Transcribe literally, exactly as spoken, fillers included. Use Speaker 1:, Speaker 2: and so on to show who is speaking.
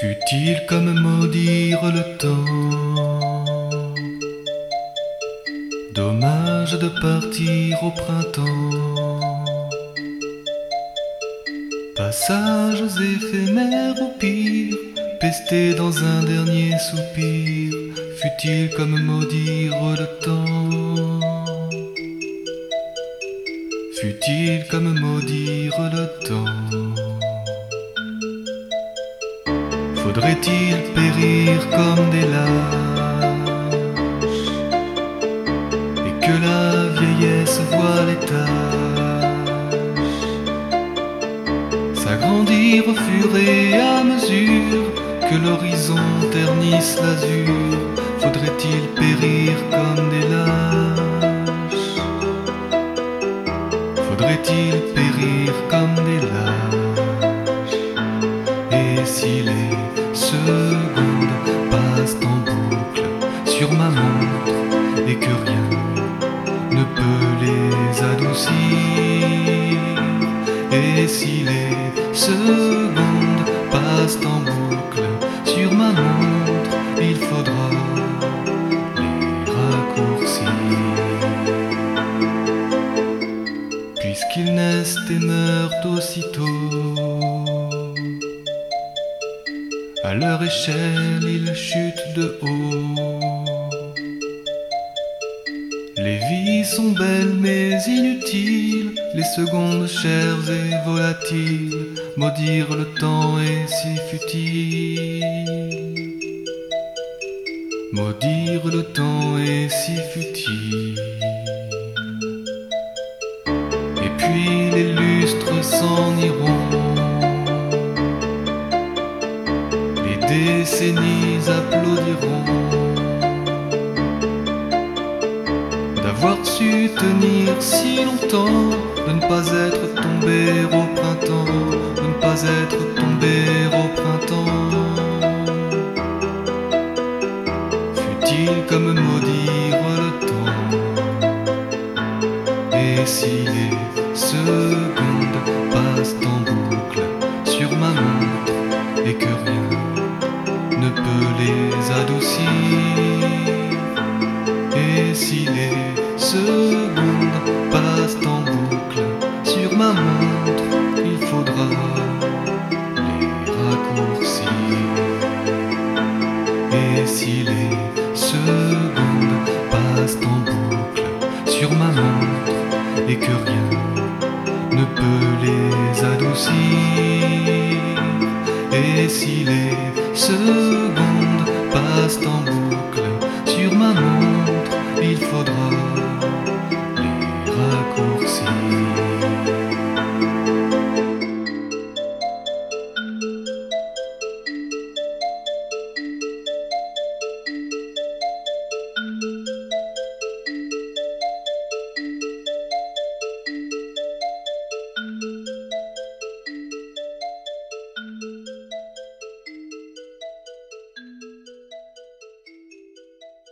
Speaker 1: Futile comme maudire le temps. Dommage de partir au printemps. Passages éphémères ou pire, pesté dans un dernier soupir. Futile comme maudire le temps. Futile comme maudire le temps. Faudrait-il périr comme des lâches et que la vieillesse voie les tâches s'agrandir au fur et à mesure que l'horizon ternisse l'azur? Faudrait-il périr comme des lâches? Faudrait-il périr comme des lâches? Et si les secondes passent en boucle sur ma montre et que rien ne peut les adoucir? Et si les secondes passent en boucle sur ma montre, il faudra les raccourcir. Puisqu'ils naissent et meurent aussitôt, à leur échelle, ils chutent de haut. Les vies sont belles mais inutiles, les secondes chères et volatiles. Maudire le temps est si futile. Maudire le temps est si futile. Et puis les lustres s'en iront, les décennies applaudiront d'avoir su tenir si longtemps, de ne pas être tombé au printemps, de ne pas être tombé au printemps. Futile comme maudire le temps. Et si les secondes passent en boucle sur ma montre et que rien ne peut les adoucir? Et si les secondes passent en boucle sur ma montre, il faudra les raccourcir. Et si les secondes passent en boucle sur ma montre et que rien ne peut les adoucir? Et si les secondes passent en boucle sur ma montre, il faudra les raccourcir.